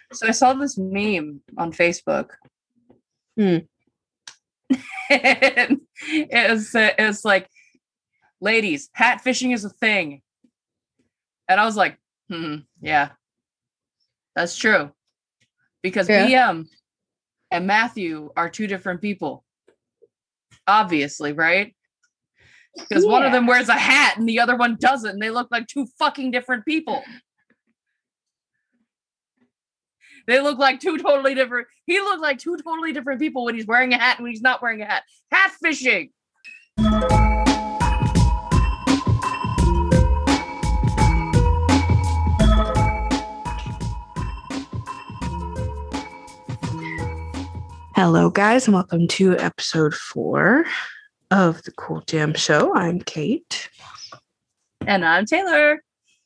So I saw this meme on Facebook. Hmm. And it was like, ladies, hat fishing is a thing. And I was like, yeah, that's true. Because BM and Matthew are two different people. Obviously, right? Because one of them wears a hat and the other one doesn't. And they look like two fucking different people. They look like two totally different. He looked like two totally different people when he's wearing a hat and when he's not wearing a hat. Hat fishing. Hello, guys, and welcome to episode 4 of the Cool Jam Show. I'm Kate. And I'm Taylor.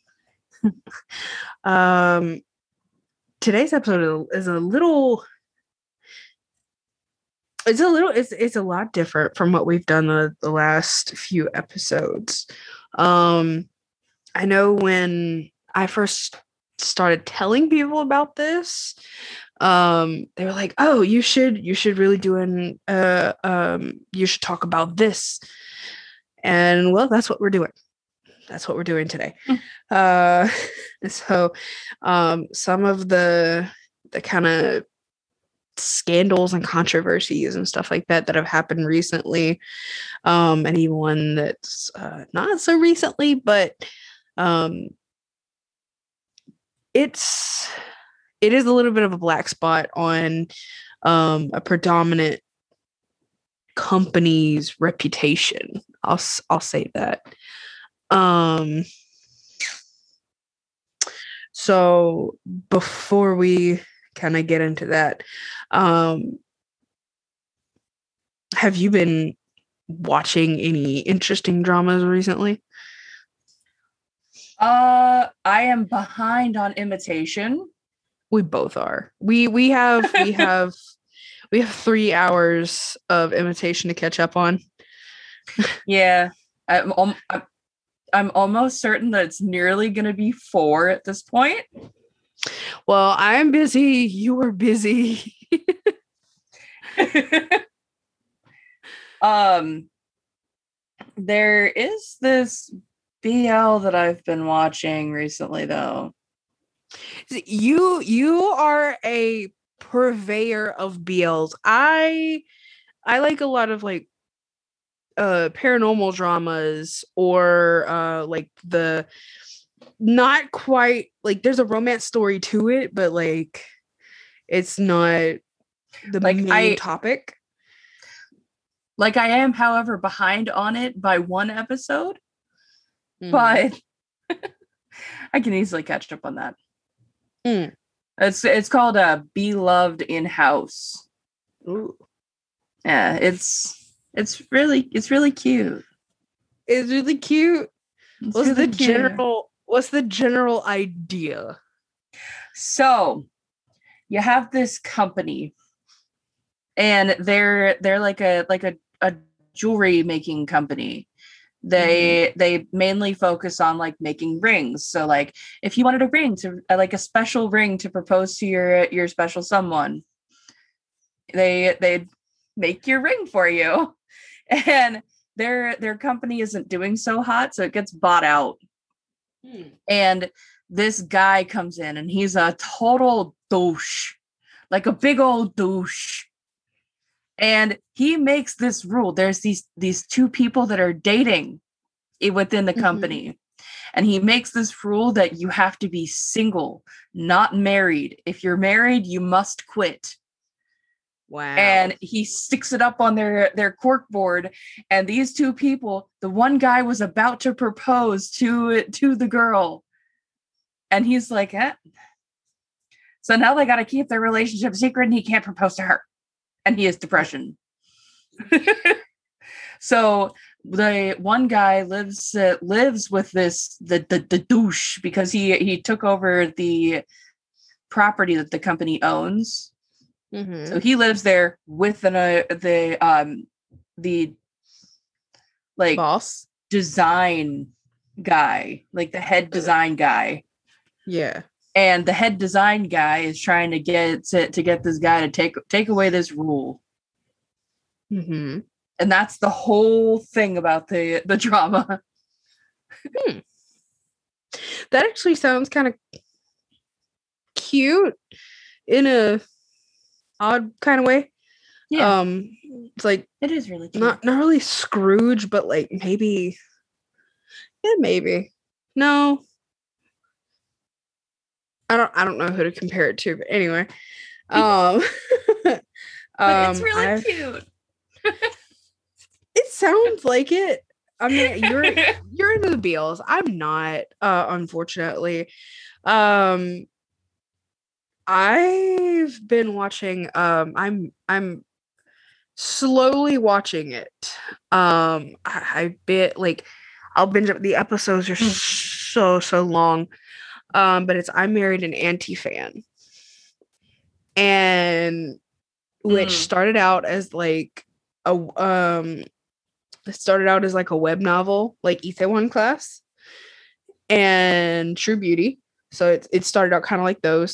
Today's episode is a lot different from what we've done the last few episodes. I know when I first started telling people about this, they were like, "Oh, you should really do you should talk about this." And well, that's what we're doing. That's what we're doing today. So some of the kind of scandals and controversies and stuff like that have happened recently, and even one that's not so recently, but it is a little bit of a black spot on a predominant company's reputation. I'll say that. So before we kind of get into that, have you been watching any interesting dramas recently? I am behind on Imitation. We both are. We have 3 hours of Imitation to catch up on. Yeah. I'm almost certain that it's nearly going to be 4 at this point. Well, I'm busy. You are busy. There is this BL that I've been watching recently, though. You are a purveyor of BLs. I like a lot of like paranormal dramas, or like the not quite like there's a romance story to it, but like it's not the main topic. Like I am, however, behind on it by 1 episode, but I can easily catch up on that. It's called Beloved in House. Ooh. Yeah, it's really cute. It's really cute. What's the general idea? So you have this company, and they're like a jewelry making company. They mainly focus on like making rings. So like if you wanted a ring to like a special ring to propose to your special someone, they make your ring for you. And their company isn't doing so hot, so it gets bought out. And this guy comes in and he's a total douche, like a big old douche. And he makes this rule. There's these 2 people that are dating within the company. And he makes this rule that you have to be single, not married. If you're married, you must quit. Wow. And he sticks it up on their cork board. And these 2 people, the one guy was about to propose to the girl. And he's like, eh. So now they got to keep their relationship secret and he can't propose to her. And he has depression. So the one guy lives with the douche because he took over the property that the company owns. So he lives there with the like boss design guy, like the head design guy. Yeah. and the head design guy is trying to get this guy to take away this rule. Mm-hmm. And that's the whole thing about the drama. That actually sounds kind of cute in a odd kind of way. Yeah. It's like It is really cute. not really Scrooge, but like maybe. Yeah, maybe. No. I don't know who to compare it to, but anyway. But it's really cute. It sounds like it. I mean, you're into the Beals. I'm not, unfortunately. I've been watching, I'm slowly watching it. I bit like I'll binge up, the episodes are so long. But it's I'm Married an Anti-Fan. And which started out as like a it started out as like a web novel, like Itaewon Class and True Beauty. So it started out kind of like those.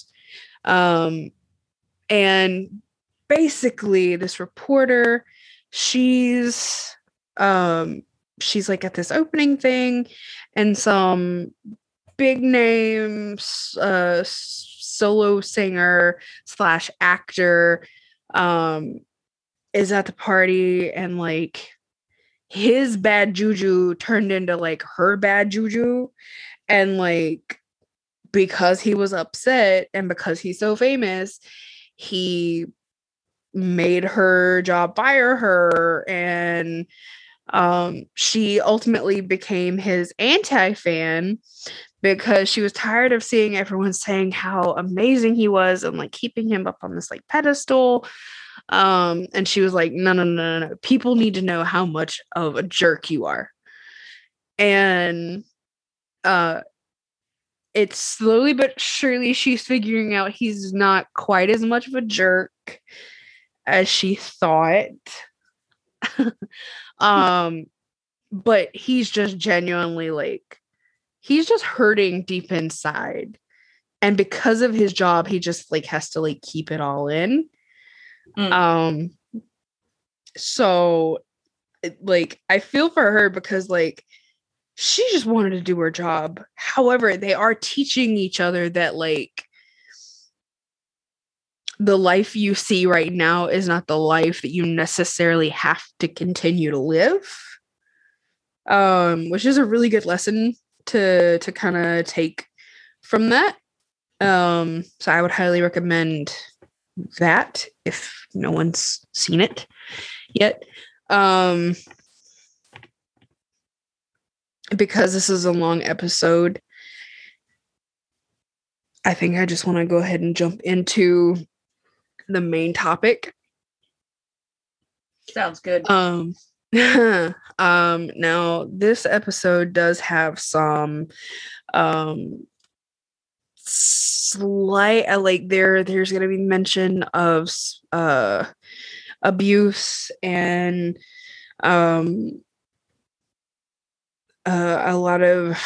And basically this reporter, she's like at this opening thing, and some big name solo singer slash actor is at the party, and like his bad juju turned into like her bad juju, and like because he was upset and because he's so famous, he made her job fire her, and she ultimately became his anti-fan because she was tired of seeing everyone saying how amazing he was and like keeping him up on this like pedestal. And she was like, no. People need to know how much of a jerk you are. And it's slowly but surely she's figuring out he's not quite as much of a jerk as she thought. But he's just genuinely like, he's just hurting deep inside. And because of his job, he just like has to like keep it all in. So like I feel for her because like she just wanted to do her job. However, they are teaching each other that like the life you see right now is not the life that you necessarily have to continue to live. Which is a really good lesson to kind of take from that. So I would highly recommend that if no one's seen it yet. Because this is a long episode, I think I just want to go ahead and jump into the main topic. Sounds good. Now this episode does have some slight like there's going to be mention of abuse and a lot of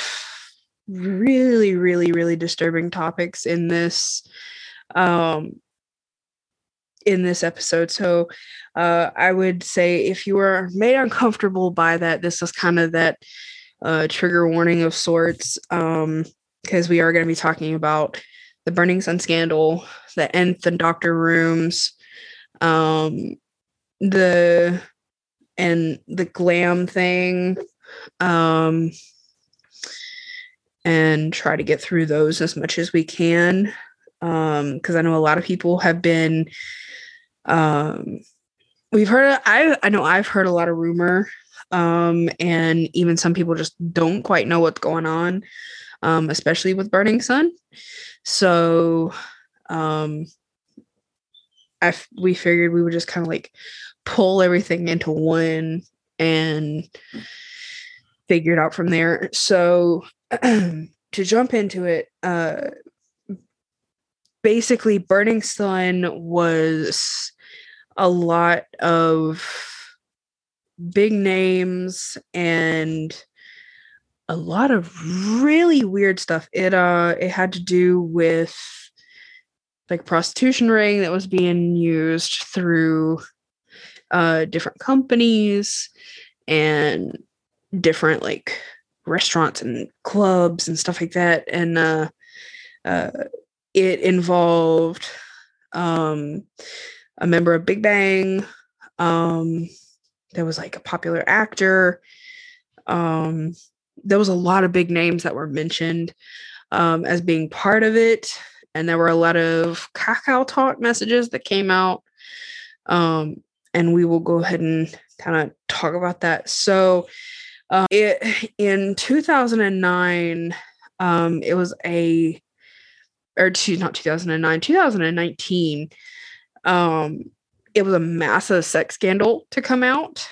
really disturbing topics in this episode. So I would say if you were made uncomfortable by that, this is kind of that trigger warning of sorts, because we are going to be talking about the Burning Sun scandal, the Nth and Doctor Rooms, the glam thing, and try to get through those as much as we can, because I know a lot of people have been we've heard, I know I've heard a lot of rumor, and even some people just don't quite know what's going on, especially with Burning Sun. So we figured we would just kind of like pull everything into one and figure it out from there. So to jump into it, basically Burning Sun was a lot of big names and a lot of really weird stuff. It had to do with like prostitution ring that was being used through different companies and different like restaurants and clubs and stuff like that. And it involved a member of Big Bang. There was like a popular actor. There was a lot of big names that were mentioned as being part of it. And there were a lot of Kakao Talk messages that came out. And we will go ahead and kind of talk about that. So in 2009, it was not 2009, 2019. It was a massive sex scandal to come out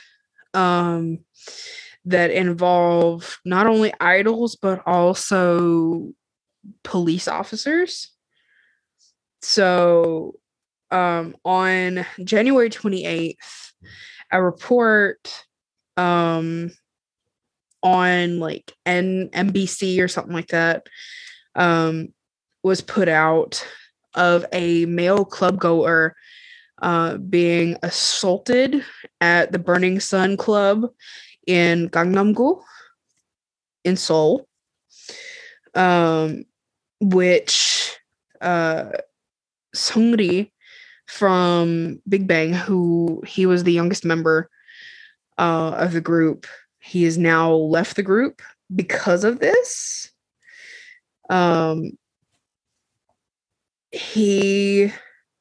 that involved not only idols, but also police officers. So on January 28th, a report on like NBC or something like that was put out of a male club goer being assaulted at the Burning Sun Club in Gangnam-gu in Seoul, which Seungri from Big Bang, who he was the youngest member of the group, he has now left the group because of this. He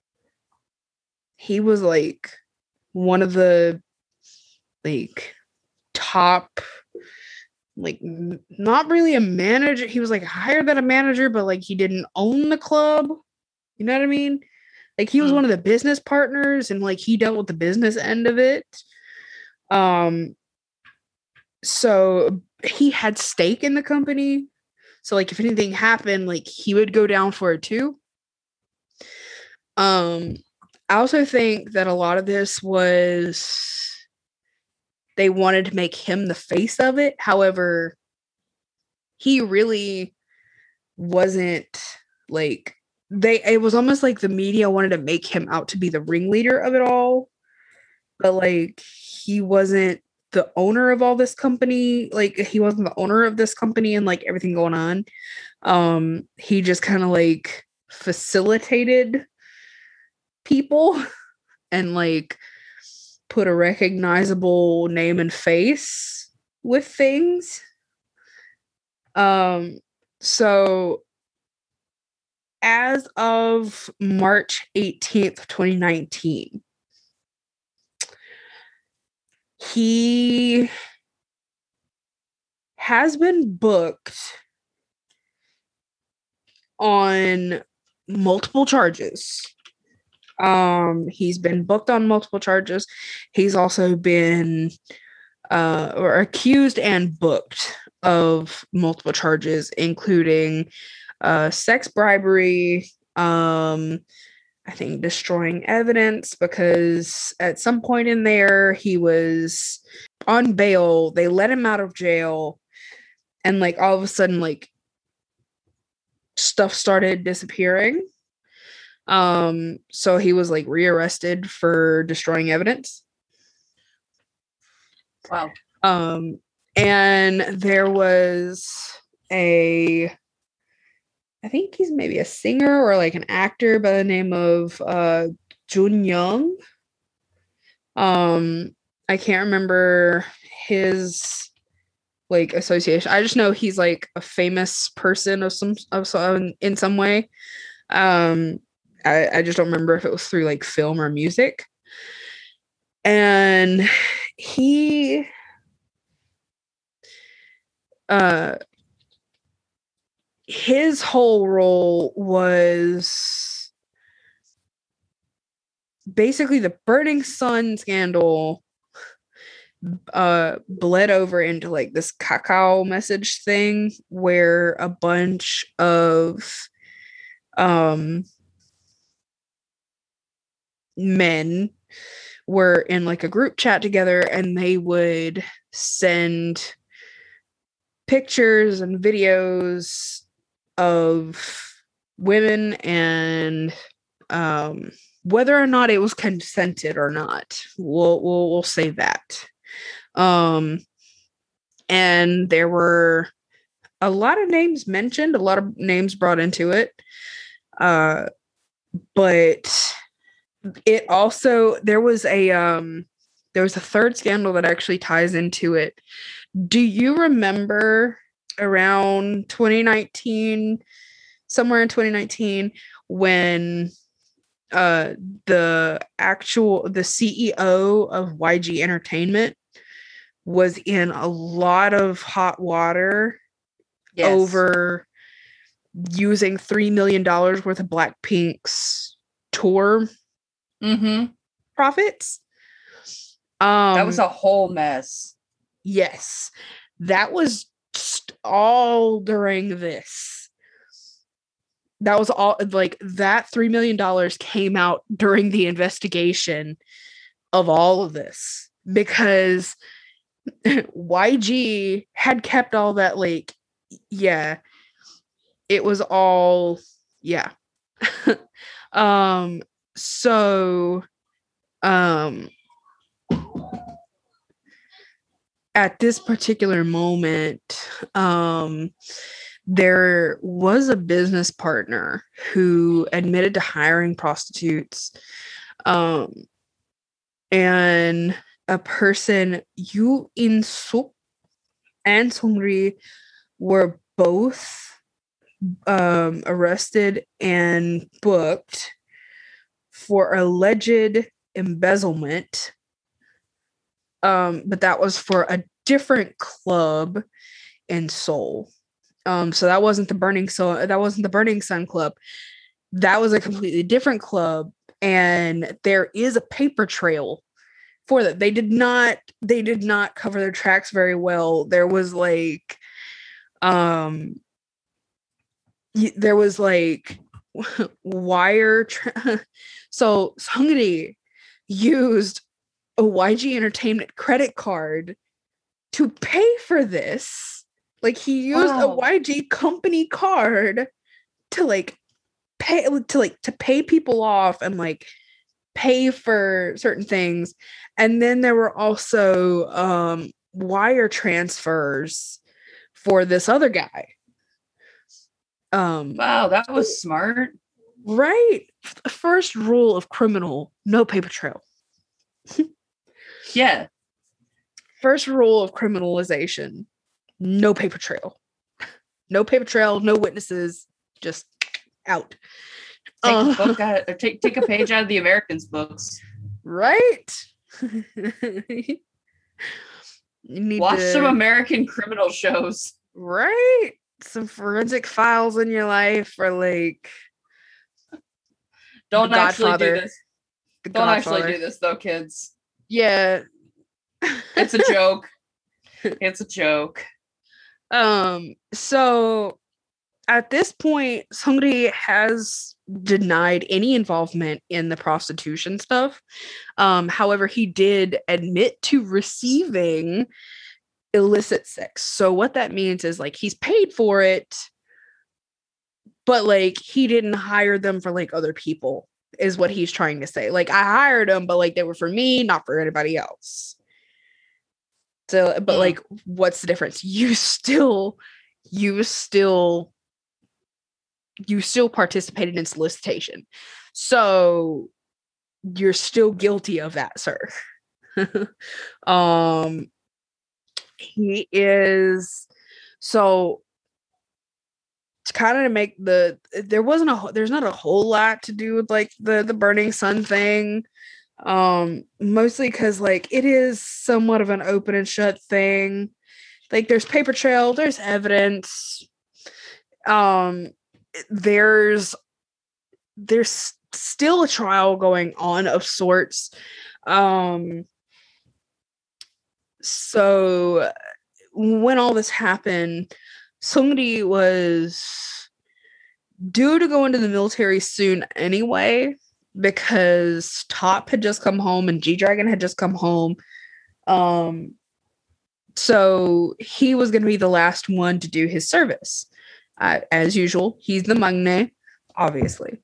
was like one of the like top, like not really a manager. He was like higher than a manager, but like he didn't own the club. You know what I mean? Like he was one of the business partners and like he dealt with the business end of it. So he had stake in the company. So like if anything happened, like he would go down for it too. I also think that a lot of this was they wanted to make him the face of it. However, he really wasn't like it was almost like the media wanted to make him out to be the ringleader of it all. But like he wasn't the owner of all this company. Like he wasn't the owner of this company and like everything going on. He just kind of like facilitated people and like put a recognizable name and face with things. So as of March 18th, 2019, he has been booked on multiple charges. He's been booked on multiple charges. He's also been or accused and booked of multiple charges, including sex bribery, I think destroying evidence, because at some point in there he was on bail. They let him out of jail and like all of a sudden like stuff started disappearing. So he was like rearrested for destroying evidence. Wow. And there was I think he's maybe a singer or like an actor by the name of Jun Young. I can't remember his like association. I just know he's like a famous person of some in some way. I just don't remember if it was through like film or music. And he his whole role was basically the Burning Sun scandal bled over into like this Kakao message thing where a bunch of men were in like a group chat together and they would send pictures and videos of women, and whether or not it was consented or not, we'll say that. And there were a lot of names mentioned, a lot of names brought into it. But it also, there was a third scandal that actually ties into it. Do you remember around 2019, somewhere in 2019, when the CEO of YG Entertainment was in a lot of hot water over using $3 million worth of Blackpink's tour profits? That was a whole mess. Yes, that was all during this. That was all, like, that $3 million came out during the investigation of all of this, because YG had kept all that, like, yeah, it was all, yeah. So, at this particular moment, there was a business partner who admitted to hiring prostitutes, and a person, Yoo In-suk and Seungri, were both arrested and booked for alleged embezzlement. But that was for a different club in Seoul. So that wasn't the Burning Sun Club. That was a completely different club, and there is a paper trail for that. They did not cover their tracks very well. There was like wire so Seungri used a YG Entertainment credit card to pay for this. Like, he used a YG company card to pay people off and like pay for certain things. And then there were also wire transfers for this other guy. Wow, that was smart. Right. First rule of criminal: no paper trail. Yeah. First rule of criminalization: no paper trail. No paper trail, no witnesses, just out. Take a book out, or take a page out of the Americans' books. Right? You need watch some American criminal shows. Right? Some Forensic Files in your life, or like don't actually do this. Don't actually do this though, kids. Yeah. It's a joke. It's a joke. So at this point, Seungri has denied any involvement in the prostitution stuff. However, he did admit to receiving illicit sex. So what that means is, like, he's paid for it, but like he didn't hire them for like other people, is what he's trying to say. Like, I hired them, but like they were for me, not for anybody else. So, but like, what's the difference? You still participated in solicitation. So you're still guilty of that, sir. He is, so to kind of make there's not a whole lot to do with like the Burning Sun thing. Mostly because like it is somewhat of an open and shut thing. Like, there's paper trail, there's evidence. There's still a trial going on of sorts. So when all this happened, somebody was due to go into the military soon anyway, because Top had just come home and G-Dragon had just come home. So he was going to be the last one to do his service. As usual, he's the Magne, obviously.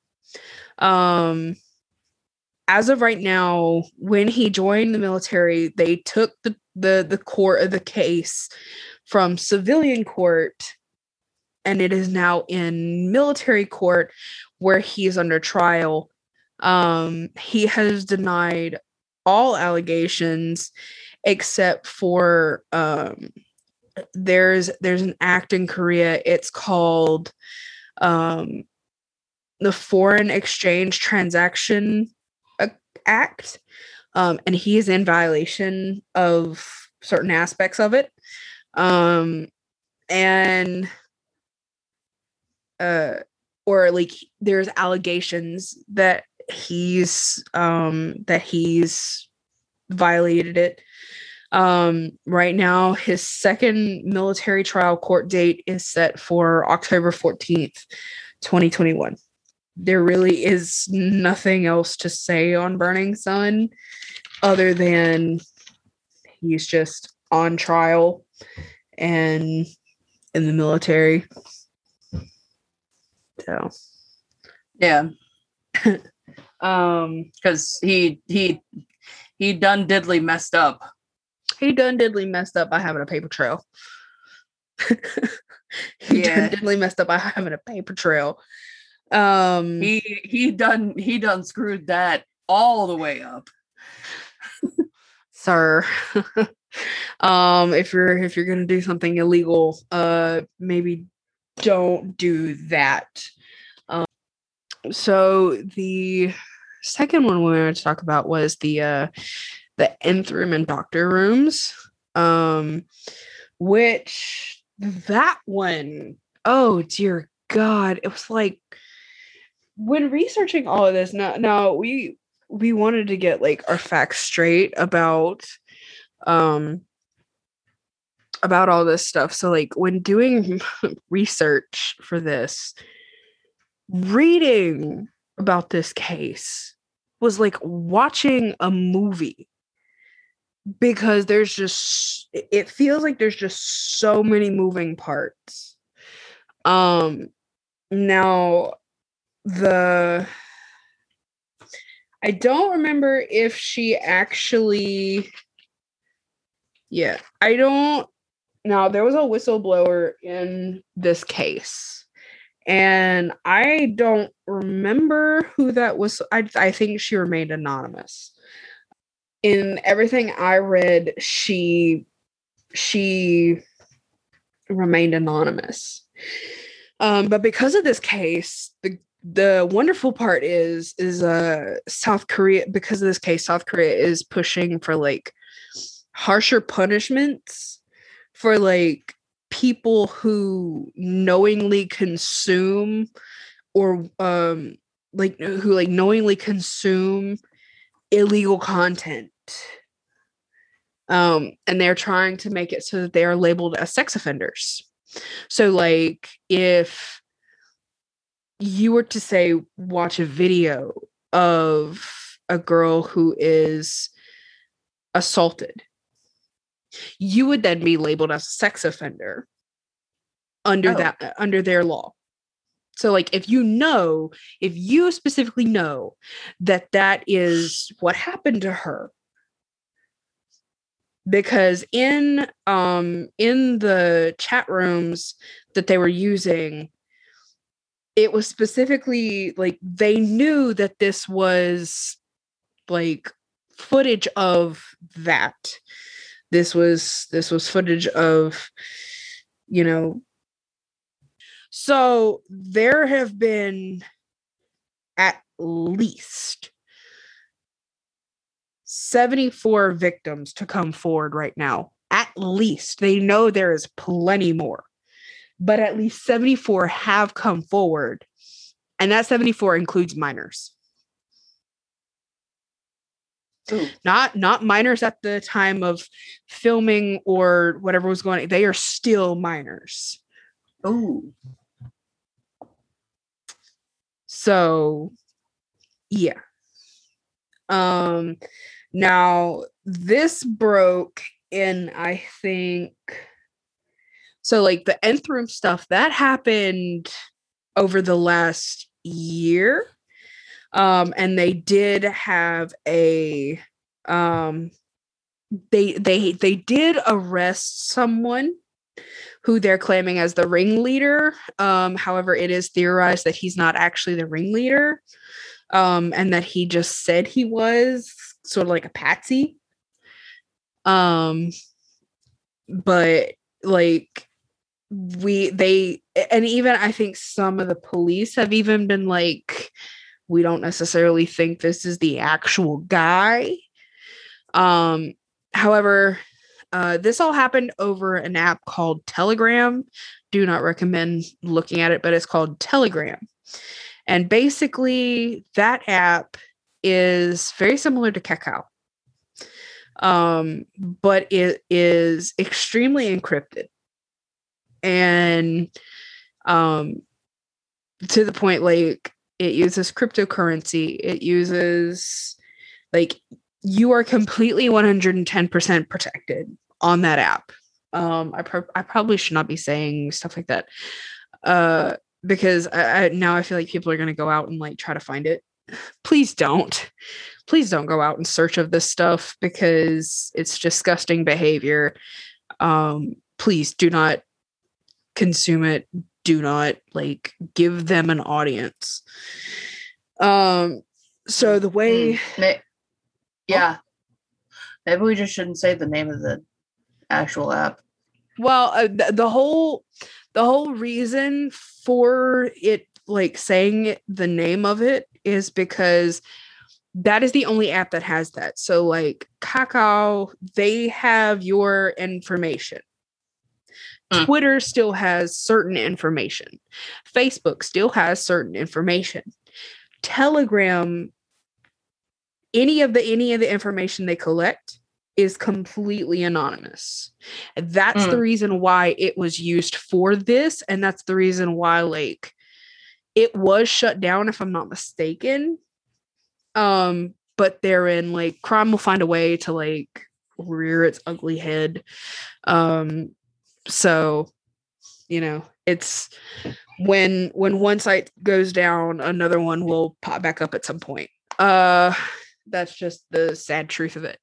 As of right now, when he joined the military, they took the court of the case from civilian court, and it is now in military court where he is under trial. He has denied all allegations except for there's an act in Korea. It's called the Foreign Exchange Transaction Act, and he is in violation of certain aspects of it, and or like there's allegations that he's violated it. Right now, his second military trial court date is set for October 14th, 2021. There really is nothing else to say on Burning Sun other than he's just on trial and in the military. So, yeah. Because he done diddly messed up. He done diddly messed up by having a paper trail. Done diddly messed up by having a paper trail. He done screwed that all the way up. Sir. If you're gonna do something illegal, maybe don't do that. So the second one we wanted to talk about was the nth room and doctor rooms, which that one, oh dear God, it was like when researching all of this. Now we wanted to get like our facts straight about all this stuff. So like when doing research for this, reading about this case was like watching a movie, because it feels like there's just so many moving parts. Now I don't remember if she actually, I don't. Now, there was a whistleblower in this case, and I don't remember who that was. I think she remained anonymous. In everything I read, she remained anonymous. But because of this case, the wonderful part is South Korea, because of this case, South Korea is pushing for like harsher punishments for like people who knowingly consume or knowingly consume illegal content. And they're trying to make it so that they are labeled as sex offenders. So like if you were to say watch a video of a girl who is assaulted, you would then be labeled as a sex offender under their law. So like if you specifically know that is what happened to her, because in the chat rooms that they were using, it was specifically like they knew that this was like footage of that. This was footage of, so there have been at least 74 victims to come forward right now. At least. They know there is plenty more, but at least 74 have come forward, and that 74 includes minors. Ooh. Not minors at the time of filming or whatever was going on. They are still minors. Ooh. So, yeah. Now this broke and I think so, like the nth room stuff that happened over the last year. And they did have a they did arrest someone who they're claiming as the ringleader. However, it is theorized that he's not actually the ringleader, and that he just said he was sort of like a patsy. But like and even I think some of the police have even been like, we don't necessarily think this is the actual guy. However, this all happened over an app called Telegram. Do not recommend looking at it, but it's called Telegram. And basically, that app is very similar to Kakao. But it is extremely encrypted. And to the point, like, it uses cryptocurrency. It uses, like, you are completely 110% protected on that app. I probably should not be saying stuff like that, because now I feel like people are going to go out and like try to find it. Please don't go out in search of this stuff because it's disgusting behavior. Please do not consume it. Do not like give them an audience. So the way, yeah, maybe we just shouldn't say the name of the actual app. Well, the whole reason for it, like saying the name of it, is because that is the only app that has that. So like Kakao, they have your information. Twitter still has certain information. Facebook still has certain information. Telegram, any of the information they collect is completely anonymous. That's the reason why it was used for this, and that's the reason why like it was shut down, if I'm not mistaken. But therein, like, crime will find a way to like rear its ugly head. So, you know, it's when one site goes down, another one will pop back up at some point. That's just the sad truth of it.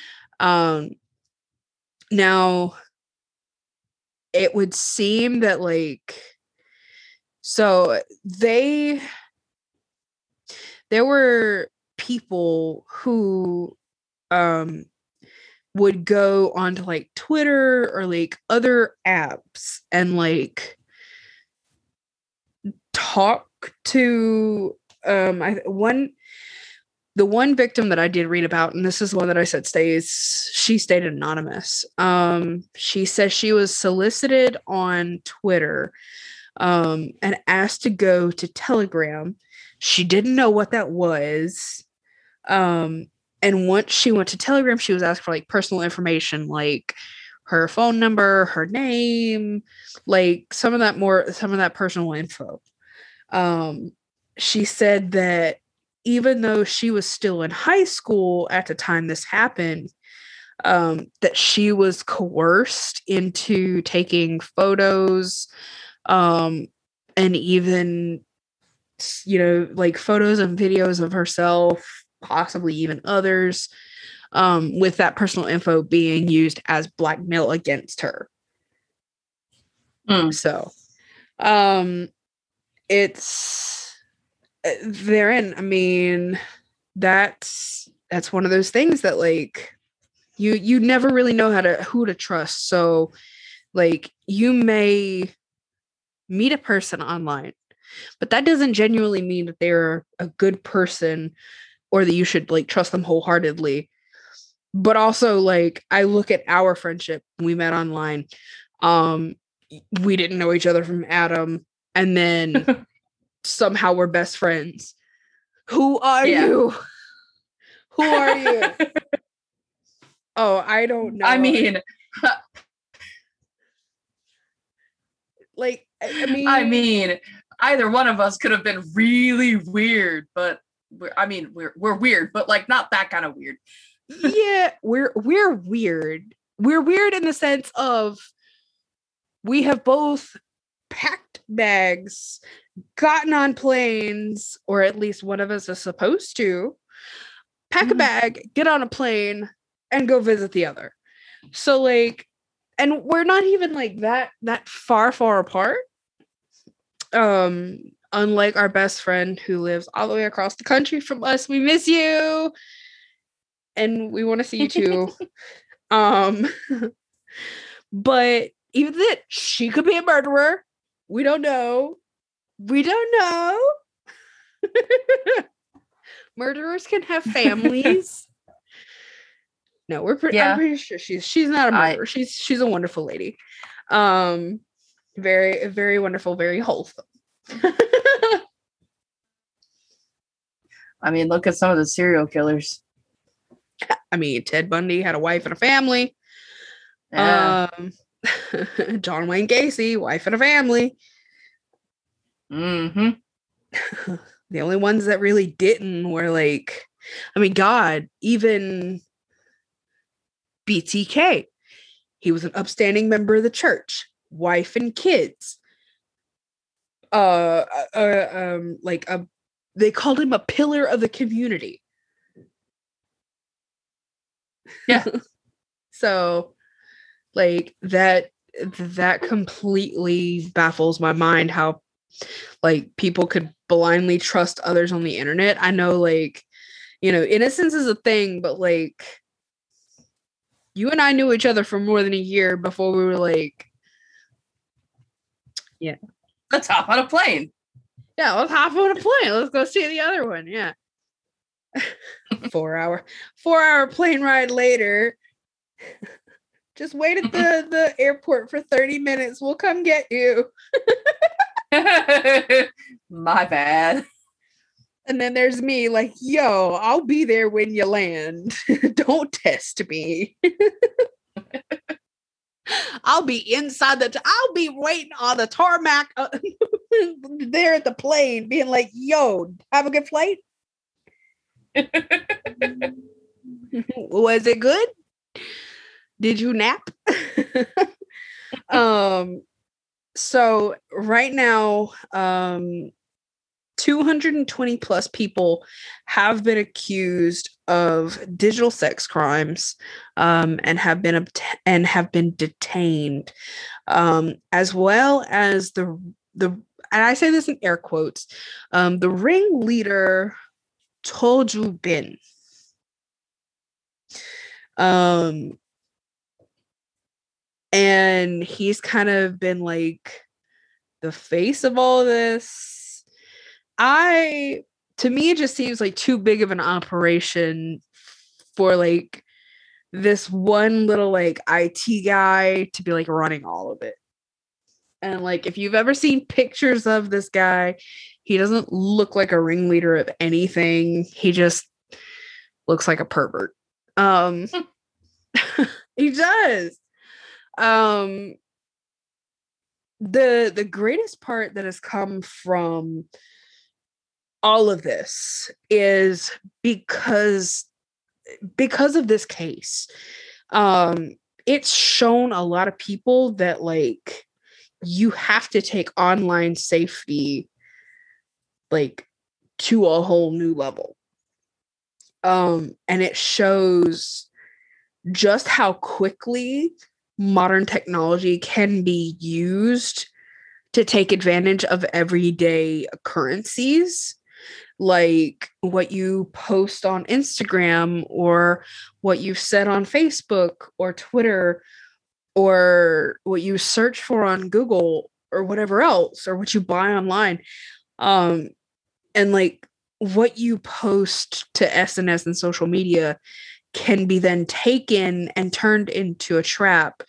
Now it would seem that like, so there were people who would go onto like Twitter or like other apps and like talk to the one victim that I did read about, and this is one that I said she stayed anonymous. She says she was solicited on Twitter and asked to go to Telegram. She didn't know what that was. And once she went to Telegram, she was asked for like personal information, like her phone number, her name, like some of that personal info. She said that even though she was still in high school at the time this happened, that she was coerced into taking photos, and even, you know, like photos and videos of herself, possibly even others, with that personal info being used as blackmail against her. So, it's therein, I mean, that's one of those things that like you never really know who to trust. So like you may meet a person online, but that doesn't genuinely mean that they're a good person or that you should like trust them wholeheartedly. But also, like, I look at our friendship. We met online. We didn't know each other from Adam, and then somehow we're best friends. Who are you? Who are you? Oh, I don't know. I mean, like, I mean, either one of us could have been really weird, but we're weird, but like not that kind of weird. Yeah, we're weird. we're weird in the sense of we have both packed bags, gotten on planes, or at least one of us is supposed to pack a bag, get on a plane, and go visit the other. So like, and we're not even like that far apart. Unlike our best friend who lives all the way across the country from us. We miss you. And we want to see you too. But even that, she could be a murderer. We don't know. Murderers can have families. No, I'm pretty sure she's not a murderer. She's a wonderful lady. Very, very wonderful, very wholesome. I mean, look at some of the serial killers. I mean, Ted Bundy had a wife and a family. Yeah. John Wayne Gacy, wife and a family. Mm-hmm. The only ones that really didn't were like, I mean, God, even BTK. He was an upstanding member of the church, wife and kids. They called him a pillar of the community. Yeah. So like that completely baffles my mind how like people could blindly trust others on the internet. I know, like, you know, innocence is a thing, but like you and I knew each other for more than a year before we were like, yeah, let's hop on a plane. Yeah, let's hop on a plane. Let's go see the other one. Yeah. 4 hour plane ride later. Just wait at the airport for 30 minutes. We'll come get you. My bad. And then there's me like, yo, I'll be there when you land. Don't test me. I'll be inside I'll be waiting on the tarmac there at the plane being like, yo, have a good flight. Was it good? Did you nap? So right now, 220 plus people have been accused of digital sex crimes, and have been detained, as well as the and I say this in air quotes, the ringleader Toju Bin. And he's kind of been like the face of all of this. To me, it just seems like too big of an operation for like this one little like IT guy to be like running all of it. And like, if you've ever seen pictures of this guy, he doesn't look like a ringleader of anything. He just looks like a pervert. He does. The greatest part that has come from all of this is because of this case. It's shown a lot of people that like you have to take online safety like to a whole new level. And it shows just how quickly modern technology can be used to take advantage of everyday occurrences, like what you post on Instagram or what you've said on Facebook or Twitter or what you search for on Google or whatever else, or what you buy online. And like what you post to SNS and social media can be then taken and turned into a trap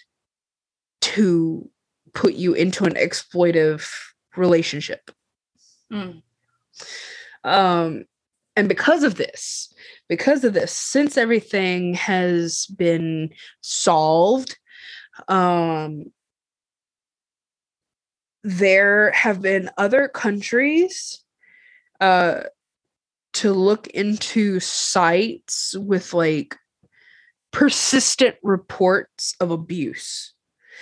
to put you into an exploitive relationship. And because of this, since everything has been solved, there have been other countries to look into sites with like persistent reports of abuse.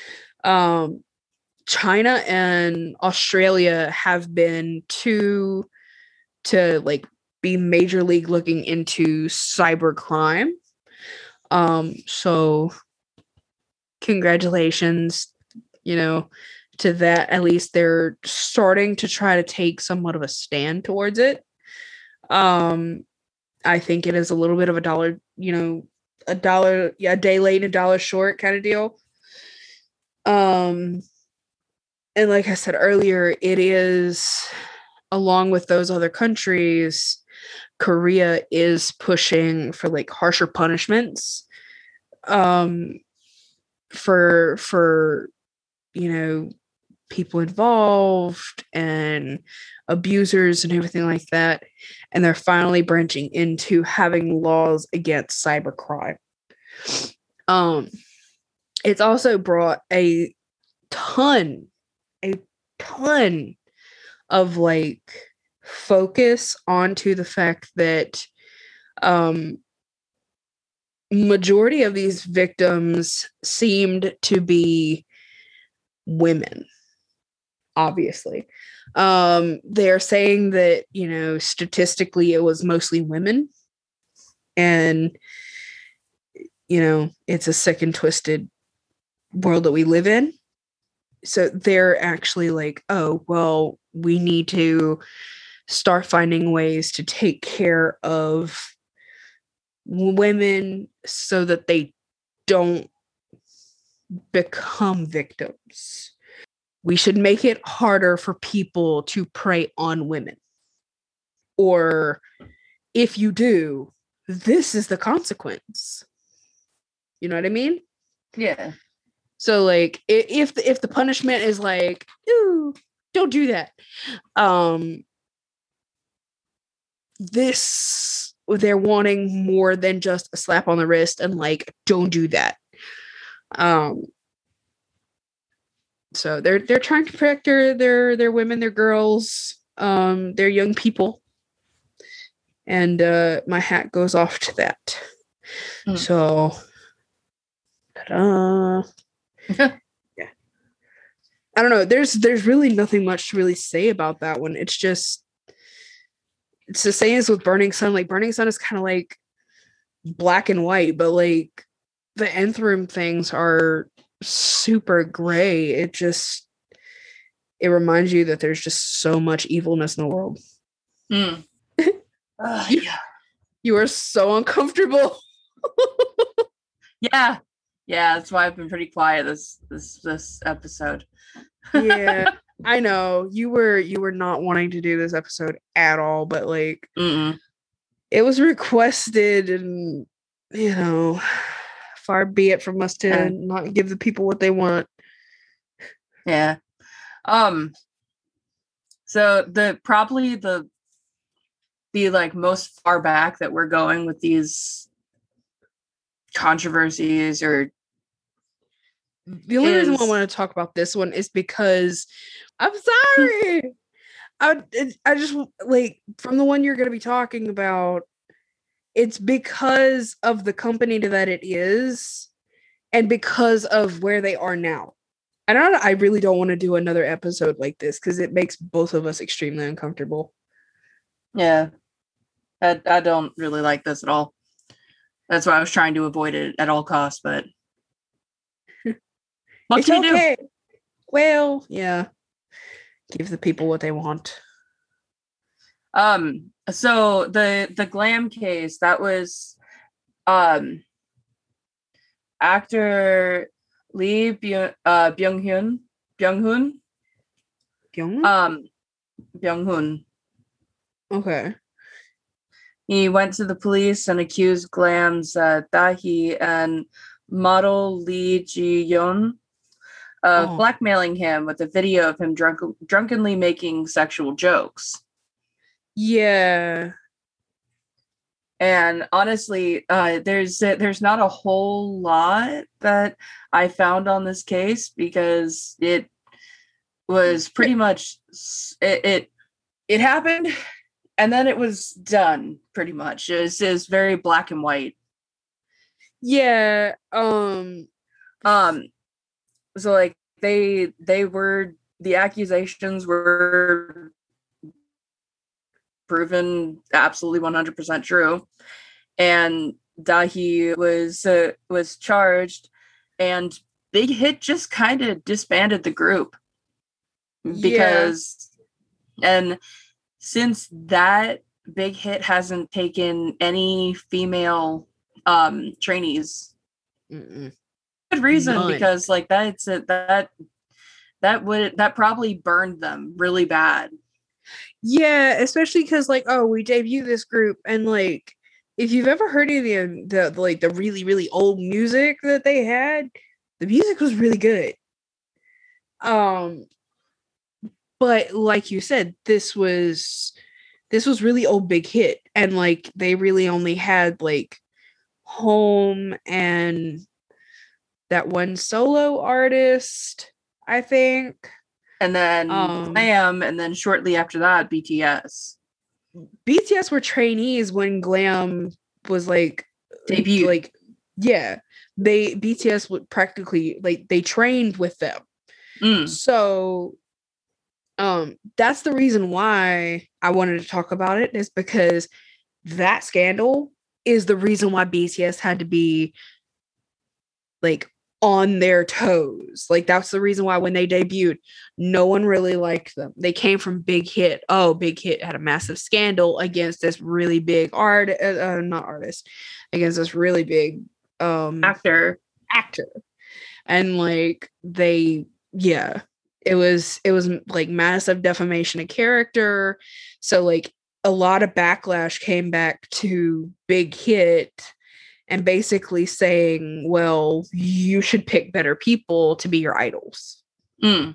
China and Australia have been to like be major league looking into cyber crime. So congratulations, to that. At least they're starting to try to take somewhat of a stand towards it. I think it is a little bit of a dollar, a day late, a dollar short kind of deal. And like I said earlier, it is, along with those other countries, Korea is pushing for like harsher punishments for people involved and abusers and everything like that. And they're finally branching into having laws against cybercrime. It's also brought a ton of like focus onto the fact that majority of these victims seemed to be women. Obviously, they're saying that statistically it was mostly women, and it's a sick and twisted world that we live in. So they're actually like, oh well, we need to start finding ways to take care of women so that they don't become victims. We should make it harder for people to prey on women. Or if you do, this is the consequence. You know what I mean? Yeah. So like if the punishment is like, ooh, don't do that. This, they're wanting more than just a slap on the wrist and like, don't do that. So they're trying to protect their women, their girls, their young people. And my hat goes off to that. So yeah. I don't know. There's really nothing much to really say about that one. It's the same as with Burning Sun. Like Burning Sun is kind of like black and white, but like the nth room things are super gray. It reminds you that there's just so much evilness in the world. Yeah. You are so uncomfortable. Yeah, that's why I've been pretty quiet this episode. Yeah, I know you were not wanting to do this episode at all, but like it was requested, and far be it from us to not give the people what they want. Yeah. So the like most far back that we're going with these controversies, or the only reason why I want to talk about this one is because I'm sorry. I just like, from the one you're going to be talking about, it's because of the company that it is and because of where they are now. I really don't want to do another episode like this because it makes both of us extremely uncomfortable. Yeah. I don't really like this at all. That's why I was trying to avoid it at all costs, but what can you do? Well, yeah. Give the people what they want. So the glam case, that was actor Lee Byung-hun. Byung-hun. Okay. He went to the police and accused Glam's Dahi and model Lee Ji-yeon of blackmailing him with a video of him drunkenly making sexual jokes. Yeah. And honestly, there's not a whole lot that I found on this case because it was pretty much it happened and then it was done pretty much. It was very black and white. Yeah. Um, so like they were the accusations were proven absolutely 100% true, and Dahi was charged, and Big Hit just kind of disbanded the group Yeah. because, and since that, Big Hit hasn't taken any female trainees. Mm-mm. Good reason, None. because like that probably burned them really bad. Yeah, especially because like, oh, we debuted this group, and like, if you've ever heard of the like the really really old music that they had, the music was really good. Um, but like you said, this was really old Big Hit, and like they really only had like Home and that one solo artist, I think. And then Um, Glam, and then shortly after that, BTS BTS were trainees when Glam was debuted. like yeah, they BTS would practically like they trained with them. Mm. So that's the reason why I wanted to talk about it, is because that scandal is the reason why BTS had to be like on their toes. Like that's the reason why when they debuted, no one really liked them. They came from Big Hit. Oh, Big Hit had a massive scandal against this really big not artist, against this really big Actor. actor. And like yeah, it was like massive defamation of character. So like a lot of backlash came back to Big Hit, and basically saying, well, you should pick better people to be your idols. Mm.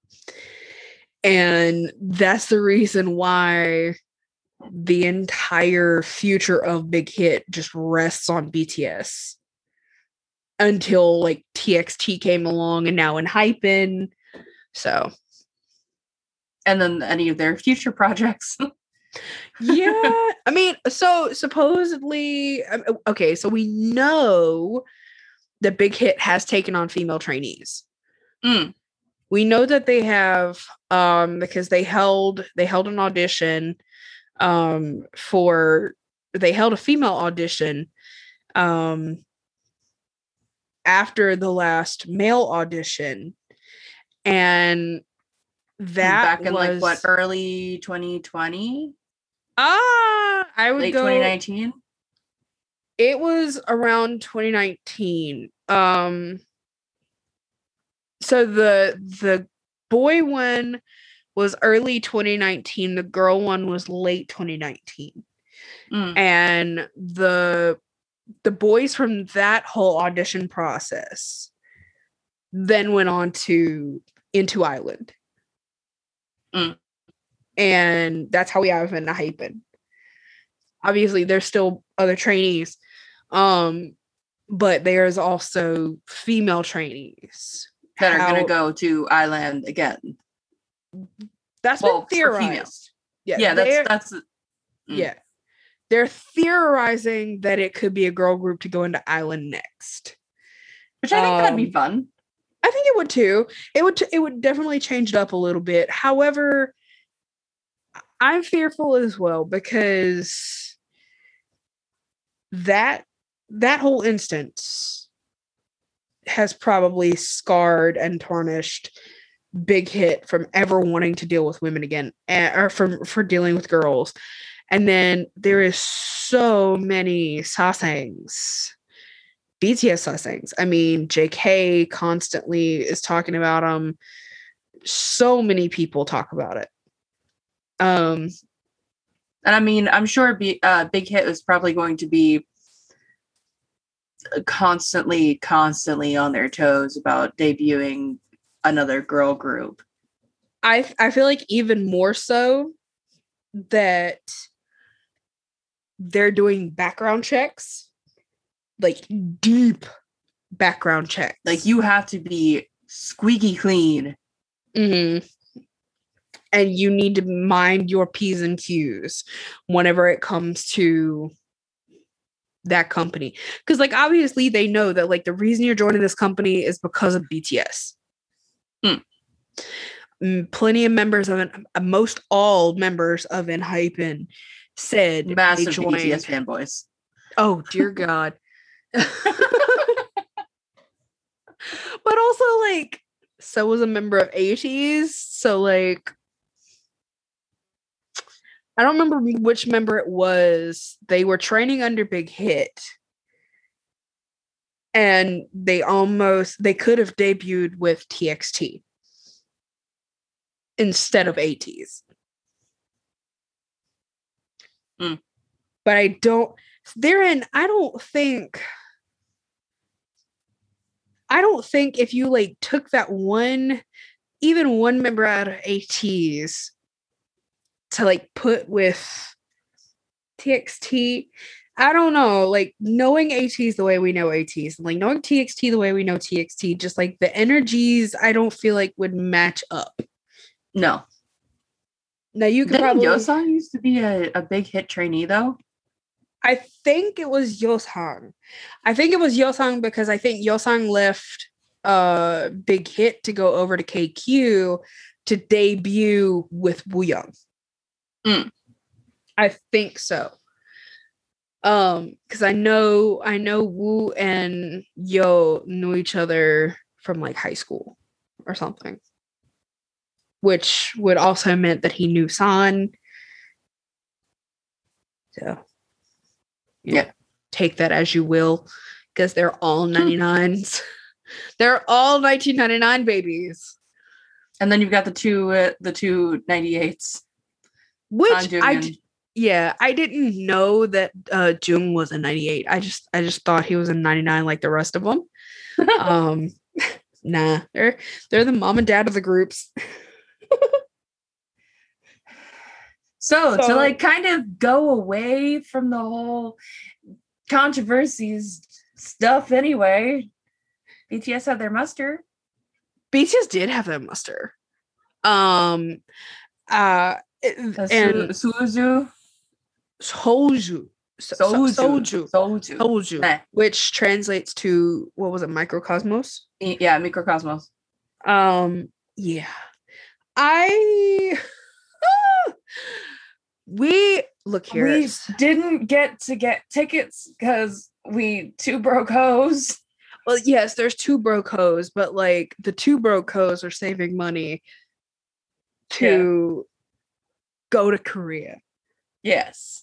And that's the reason why the entire future of Big Hit just rests on BTS until like TXT came along, and now ENHYPEN. So, And then any of their future projects. yeah, I mean, so supposedly, okay, so we know that Big Hit has taken on female trainees. Mm. We know that they have, because they held an audition, for they held a female audition um after the last male audition, and that Back in like what, was early 2020, I would late go 2019. it was around 2019. So the boy one was early 2019, the girl one was late 2019. Mm. And the boys from that whole audition process then went on to Into Island. Mm. And that's how we have ENHYPEN. Obviously, there's still other trainees, but there's also female trainees. That are gonna How go to Island again. that's Well, been for female. theorized. Yeah, Yeah, that's yeah. They're theorizing that it could be a girl group to go into Island next. which I think that'd be fun. I think it would too. It would definitely change it up a little bit. However, I'm fearful as well, because that whole instance has probably scarred and tarnished Big Hit from ever wanting to deal with women again, or for dealing with girls. And then there is so many sasaengs, BTS sasaengs. I mean, JK constantly is talking about them. So many people talk about it. And I mean, I'm sure Big Hit was probably going to be constantly on their toes about debuting another girl group. I feel like even more so that they're doing background checks, like deep background checks. Like, you have to be squeaky clean. Mm-hmm. And you need to mind your P's and Q's whenever it comes to that company. Because like obviously they know that like the reason you're joining this company is because of BTS. Plenty of members of most all members of ENHYPEN said massive they joined. BTS fanboys. Oh dear God. But also like so was a member of ATEEZ. So like I don't remember which member it was. They were training under Big Hit. And they could have debuted with TXT instead of ATEEZ. But I don't think if you like took that one member out of ATEEZ to like put with TXT, I don't know, like knowing ATEEZ the way we know ATEEZ, and like knowing TXT the way we know TXT, just like the energies I don't feel like would match up. No. Now you could Didn't probably Yosang used to be a Big Hit trainee though? I think it was Yosang. Because I think Yosang left Big Hit to go over to KQ to debut with Wooyoung. I think so. Because I know Woo and Yo knew each other from like high school or something, which would also meant that he knew San. So yeah, take that as you will, because they're all 99s. They're all 1999 babies. And then you've got the two 98s. Which I didn't know that Jung was a 98. I just thought he was a 99 like the rest of them. Nah, they're the mom and dad of the groups. So to like kind of go away from the whole controversies stuff anyway, BTS had their muster. BTS did have their muster. And Soju, which translates to, what was it, Microcosmos? Yeah, Microcosmos. Yeah. We didn't get tickets because we two broke hoes. Well, yes, there's two broke hoes, but like the two broke hoes are saving money to go to Korea. Yes.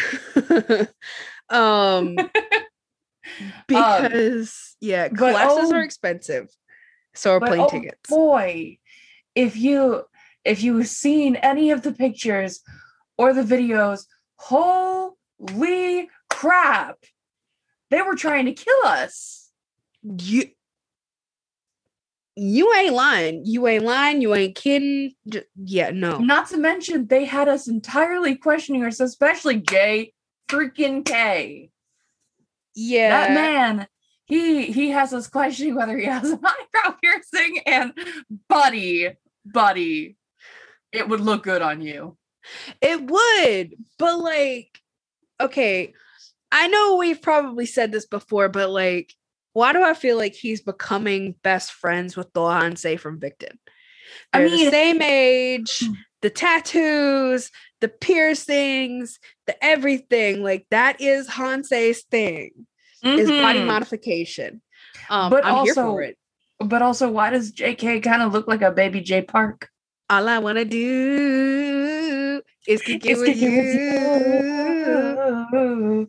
Because classes are expensive. So are plane tickets. Boy, if you've seen any of the pictures or the videos, holy crap. They were trying to kill us. You ain't lying. You ain't kidding. No. Not to mention, they had us entirely questioning ourselves, especially J freaking K. Yeah. That man, he has us questioning whether he has an eyebrow piercing, and buddy, it would look good on you. It would, but like, okay, I know we've probably said this before, but like, why do I feel like he's becoming best friends with Do Han-se from Victon? They're the same age, the tattoos, the piercings, the everything. Like, that is Han-se's thing, is body modification. But I'm also, here for it. But also, why does JK kind of look like a baby J Park? All I want to do is kick it with you.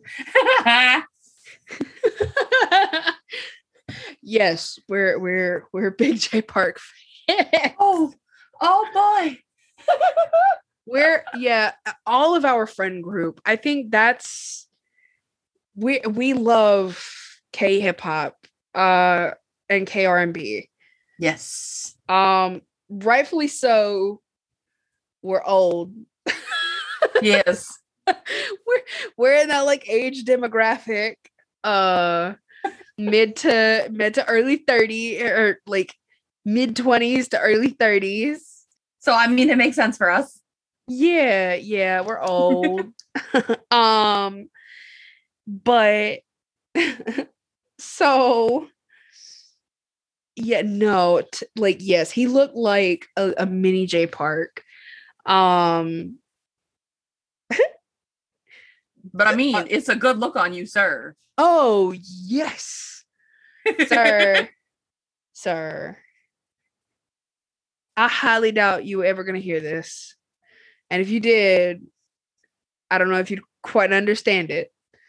Yes, we're big J Park fans. Oh boy. All of our friend group. I think that's we love K hip hop and K R&B. Yes. Rightfully so. We're old. Yes. we're in that like age demographic. Mid to early 30, or like mid 20s to early 30s. So I mean, it makes sense for us. Yeah, we're old. But so yeah, no, like yes, he looked like a mini J Park. Um, But I mean, it's a good look on you, sir. oh yes, sir, sir. I highly doubt you were ever gonna hear this, and if you did, I don't know if you'd quite understand it.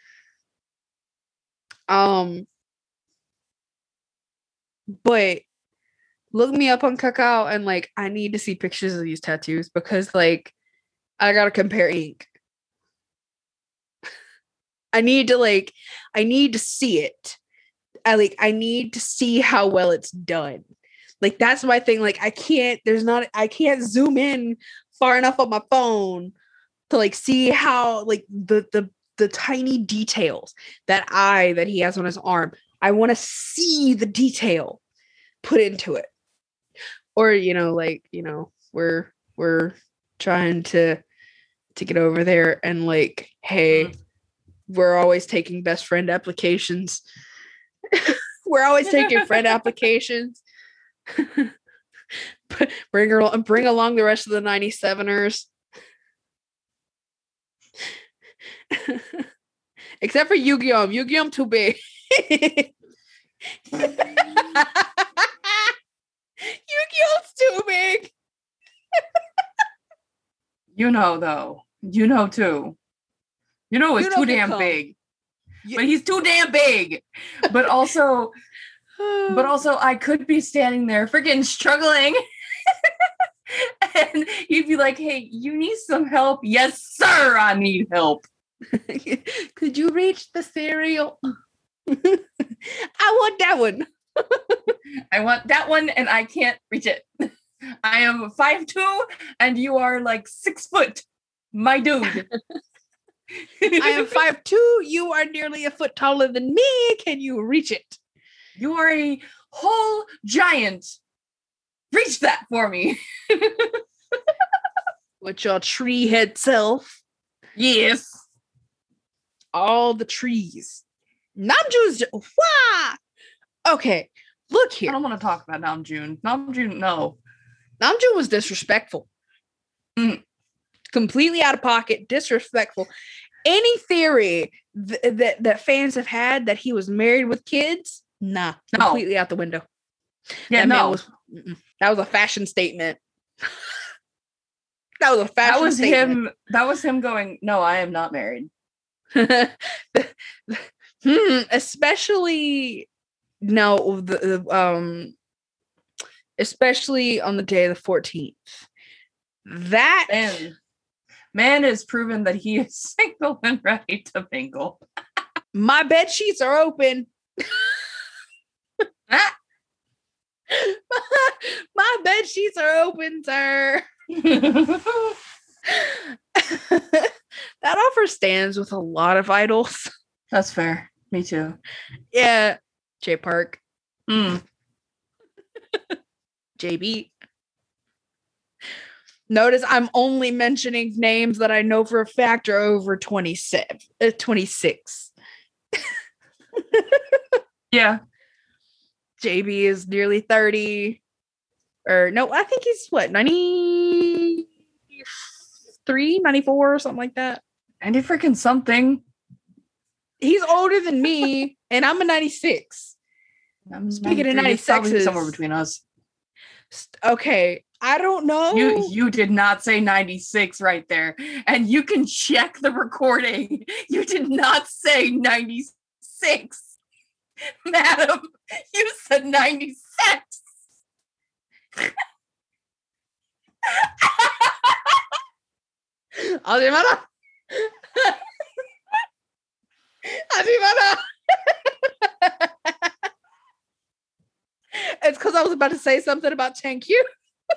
But look me up on Kakao and like I need to see pictures of these tattoos because like I gotta compare ink. I need to see it. I need to see how well it's done. Like that's my thing. Like I can't zoom in far enough on my phone to like see how like the tiny details that he has on his arm. I want to see the detail put into it. Or we're trying to get over there and like, hey, we're always taking best friend applications. We're always taking friend applications. bring along the rest of the 97ers. Except for Yu-Gi-Oh! Yu-Gi-Oh! Too big. Yu-Gi-Oh's too big. You know, though. You know, too. You know, it's too damn big. But he's too damn big. But also, I could be standing there freaking struggling. And you'd be like, hey, you need some help? Yes, sir, I need help. Could you reach the cereal? I want that one. I want that one, and I can't reach it. I am 5'2", and you are like 6 foot, my dude. I am 5'2". You are nearly a foot taller than me. Can you reach it? You are a whole giant. Reach that for me. With your tree head self. Yes. All the trees. Namjoon's. Wah! Okay, look here. I don't want to talk about Namjoon. Namjoon, no. Namjoon was disrespectful. Completely out of pocket, disrespectful. Any theory that fans have had that he was married with kids, completely out the window. Yeah, that that was a fashion statement. That was a fashion statement. That was him going, no, I am not married. Especially especially on the day of the 14th. That man has proven that he is single and ready to mingle. My bed sheets are open. My bed sheets are open, sir. That offer stands with a lot of idols. That's fair. Me too. Yeah. J Park. JB. Notice I'm only mentioning names that I know for a fact are over 26. Yeah. JB is nearly 30. Or no, I think he's what, 93, 94 or something like that. 90 freaking something. He's older than me, and I'm a 96. Speaking of 96, somewhere between us. Okay, I don't know. You did not say 96 right there, and you can check the recording. You did not say 96, madam. You said 96. Adimana. It's because I was about to say something about thank you.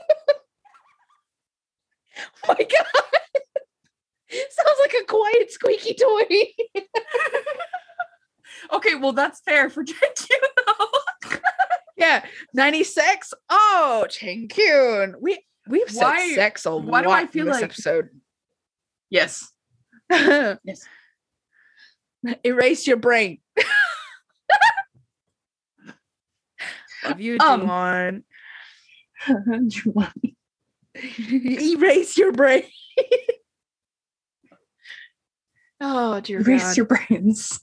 Oh my god. Sounds like a quiet squeaky toy. Okay, well that's fair for Changkyun though. Yeah, 96. Oh, Changkyun. We've said sex a lot do I feel in this episode. Yes. Yes. Erase your brain. Love you, Juwan. Erase your brain. Oh, dear Erase God. your brains.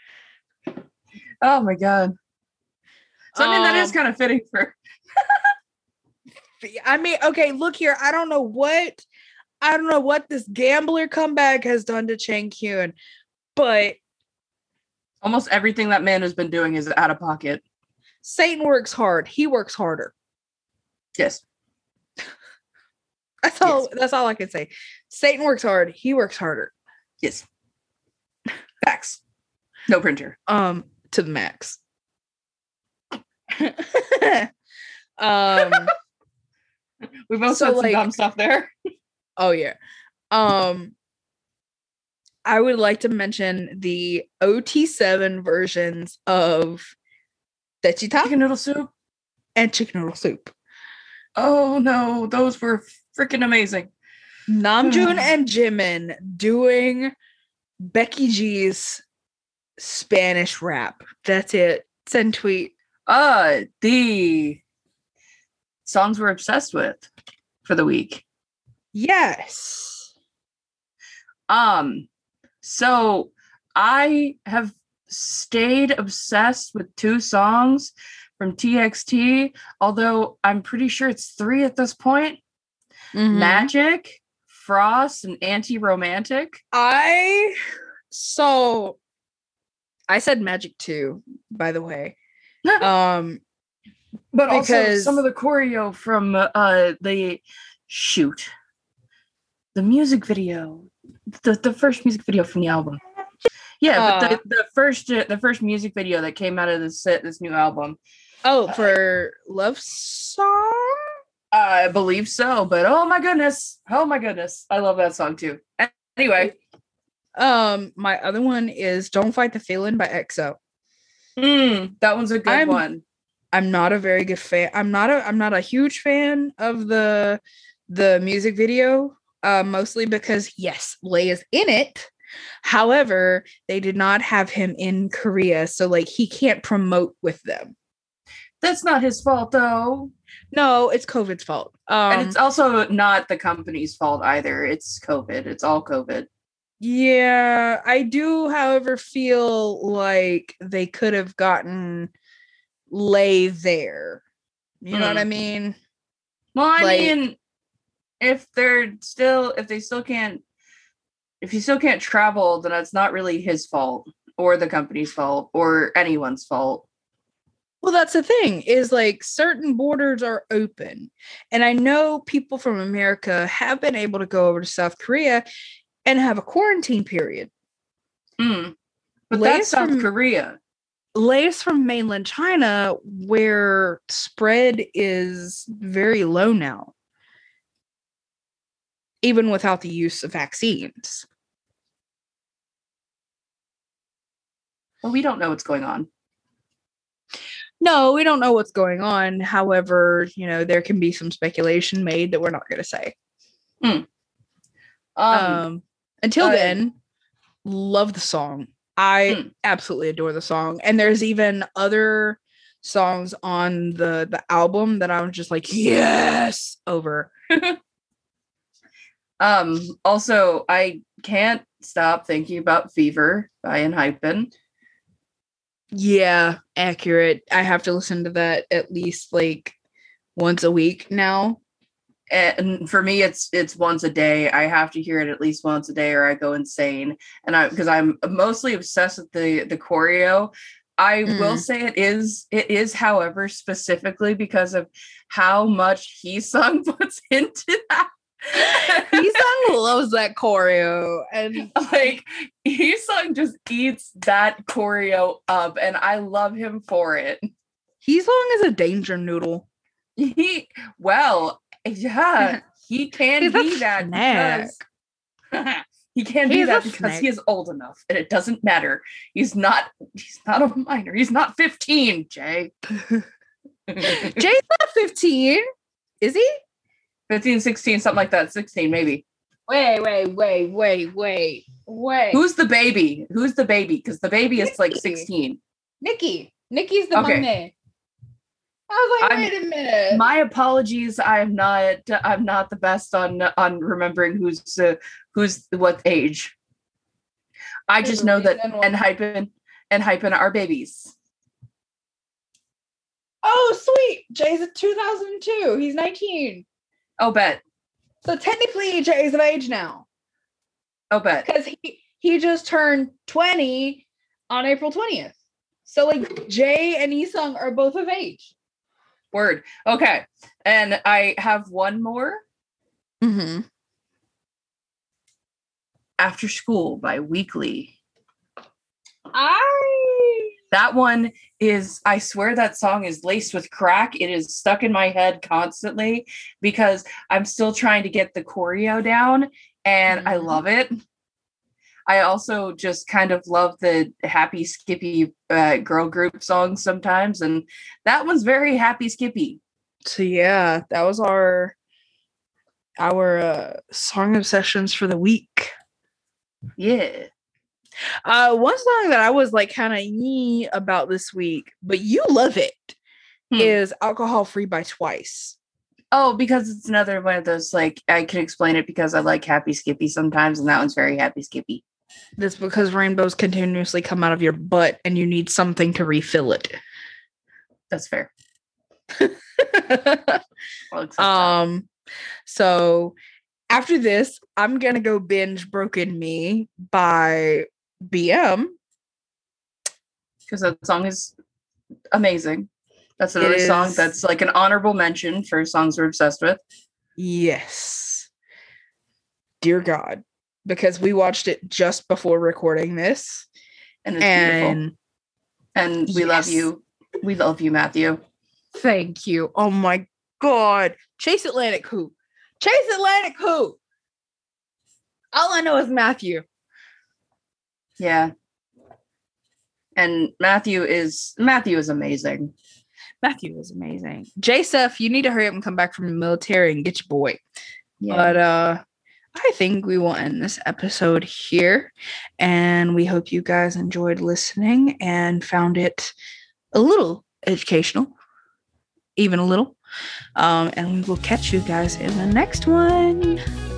Oh my God. So I mean that is kind of fitting for I mean, okay, look here. I don't know what this gambler comeback has done to Chang Kyun, but almost everything that man has been doing is out of pocket. Satan works hard. He works harder. Yes. That's all I can say. Satan works hard. He works harder. Yes. Facts. No printer. To the max. We both said some dumb stuff there. Oh yeah. I would like to mention the OT7 versions of Daechwita Chicken noodle soup and chicken noodle soup. Oh no, those were freaking amazing. Namjoon and Jimin doing Becky G's Spanish rap. That's it. Send tweet. The songs we're obsessed with for the week. Yes. So I have stayed obsessed with 2 songs from TXT, although I'm pretty sure it's 3 at this point. Mm-hmm. Magic, Frost, and Anti-Romantic. I said Magic too, by the way. But also some of the choreo from the music video, the first music video from the album. Yeah, but the first music video that came out of this new album. Oh, for Love Song? I believe so, but oh my goodness, I love that song too. Anyway, my other one is "Don't Fight the Feeling" by EXO. That one's a good one. I'm not a very good fan. I'm not a huge fan of the music video, mostly because yes, Lay is in it. However, they did not have him in Korea, so like he can't promote with them. That's not his fault though. No, it's COVID's fault. And it's also not the company's fault either. It's COVID. It's all COVID. Yeah, I do, however, feel like they could have gotten Lay there. You know what I mean? Well, I mean, if you still can't travel, then it's not really his fault or the company's fault or anyone's fault. Well, that's the thing, is like certain borders are open. And I know people from America have been able to go over to South Korea and have a quarantine period. But that's South Korea. Lay is from mainland China, where spread is very low now, even without the use of vaccines. Well, we don't know what's going on. No, we don't know what's going on. However, there can be some speculation made that we're not going to say. Until then, love the song. I absolutely adore the song. And there's even other songs on the album that I'm just like, yes, over. Also, I can't stop thinking about Fever by Enhypen. Yeah, accurate. I have to listen to that at least like once a week now. And for me, it's once a day. I have to hear it at least once a day or I go insane. And because I'm mostly obsessed with the choreo. I will say it is, however, specifically because of how much Heesung puts into that. Heesung loves that choreo, and like Heesung just eats that choreo up, and I love him for it. Heesung is a danger noodle. He can be that because he can be that because he is old enough, and it doesn't matter. He's not a minor. He's not 15, Jay. Jay's not 15, is he? 15, 16, something like that. 16, maybe. Wait. Who's the baby? Who's the baby? Because the baby is like 16. Nikki. Nikki's the Okay. maknae. I was like, I'm- wait a minute. My apologies. I'm not the best on remembering who's what age. I There's just a know that reason why- Hypen are babies. Oh, sweet. Jay's a 2002. He's 19. Oh, bet. So technically, Jay's of age now. Oh, bet. Because he just turned 20 on April 20th. So, like, Jay and Isung are both of age. Word. Okay. And I have one more. Mm-hmm. After School by Weekly. I That one is, I swear that song is laced with crack. It is stuck in my head constantly because I'm still trying to get the choreo down and I love it. I also just kind of love the happy skippy girl group songs sometimes. And that one's very happy skippy. So yeah, that was our song obsessions for the week. Yeah. One song that I was like kind of about this week, but you love it, is Alcohol Free by Twice. Oh, because it's another one of those, like, I can explain it because I like happy skippy sometimes, and that one's very happy skippy. That's because rainbows continuously come out of your butt and you need something to refill it. That's fair. I'll accept that. So after this, I'm gonna go binge Broken Me by BM. Because that song is amazing. That's another song that's like an honorable mention for songs we're obsessed with. Yes. Dear God. Because we watched it just before recording this. And it's beautiful. And we love you. We love you, Matthew. Thank you. Oh my God. Chase Atlantic who? Chase Atlantic who? All I know is Matthew. Yeah. And Matthew is amazing. Matthew is amazing. J-Seth, you need to hurry up and come back from the military and get your boy. Yeah. But I think we will end this episode here. And we hope you guys enjoyed listening and found it a little educational. Even a little. And we will catch you guys in the next one.